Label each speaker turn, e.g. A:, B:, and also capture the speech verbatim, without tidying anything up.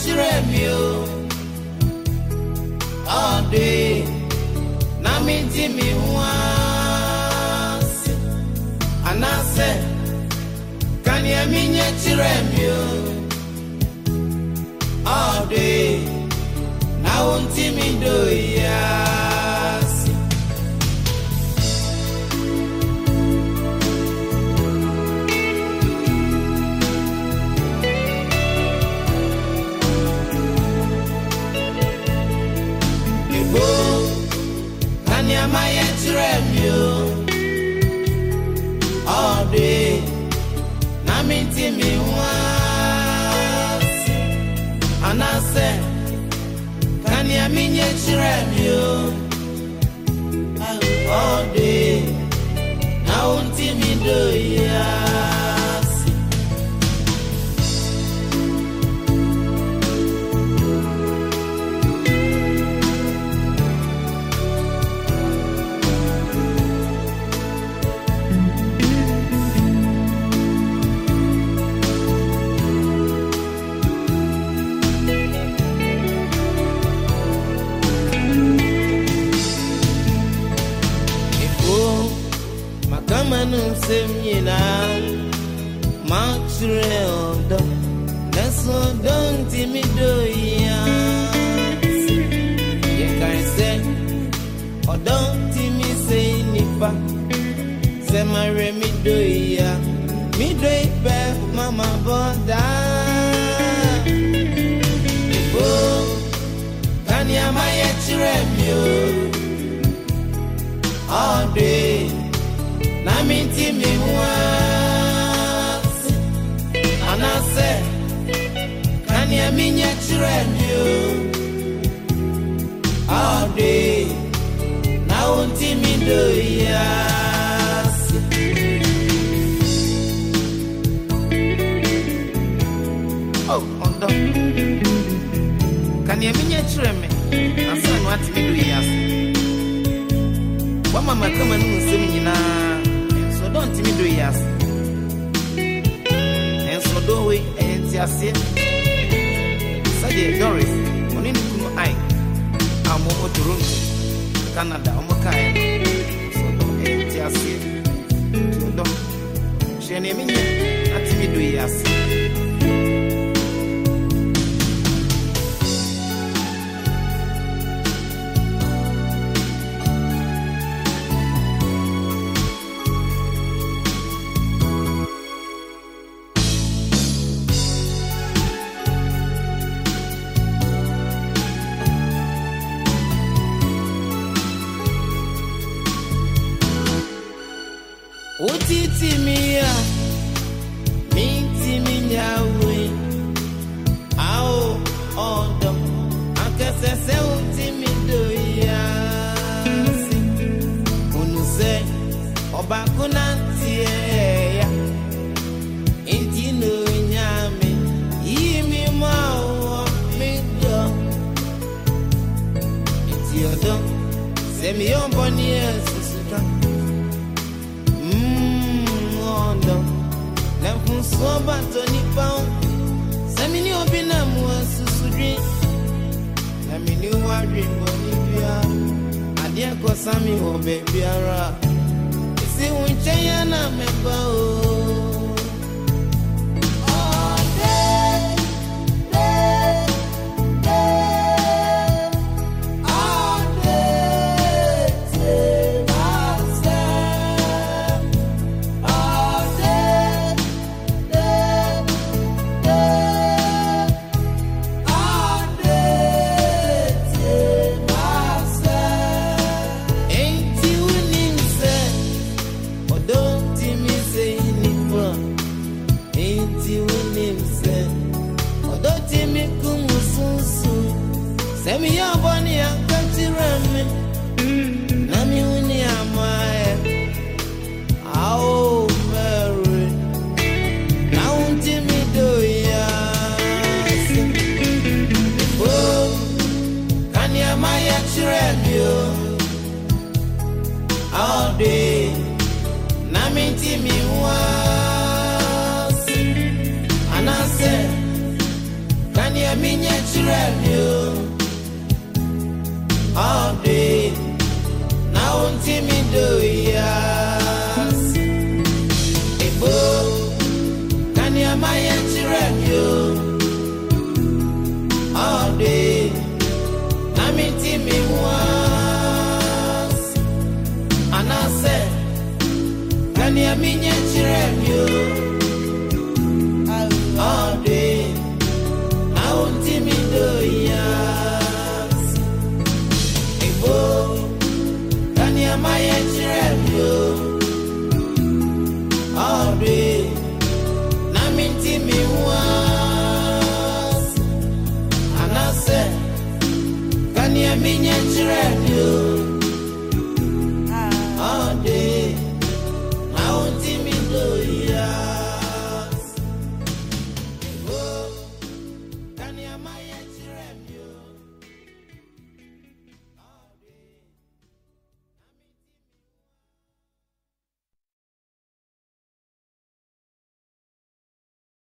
A: chiremio all day na minti mi was and I said can you mean chiremio all day now unti mi do yes Kanya maya chiremio all day na minti mi was and I said Kanya minya chiremio all day na unti mi do yes Manu semina matre odo Neso don timido ya You can say Odo timi say nipa Se mare mi do ya Mi do ipe mama boda Ibo Kani amaye chiremio All day na minti mi was and I said can you mean you chiremio all day now unti mi do yes oh ondo can you mean you chireme I said what mi do yes wa mama kama nu semina don't me do yes and so do we and just say Doris on in kuno ai amo Toronto Canada amo kai so do and just so do she ne me at me do yes Utiti mia, minti minyawe, ao odo, akase se uti midoya, unuse obakunanti ya, inti no nyame, yimi mao mido, inti odo, semi yomboni esusuka. So batoni pound Samini obina mwa susudri Samini wari bonibia Adia kwa sami obebiara Isi unchaya na meba o all day. Na minti mi was, and I said, can you ya minya chirelio all day now unti mi do yes ebo kan ya maya chirelio all day na mi ti mi was anase kan ya minya chirelio all day now unti mi do yes ebo kan ya maya chirelio all day na mi ti mi was anase kan ya minya chirelio all day now unti mi do yes ebo kan ya maya chirelio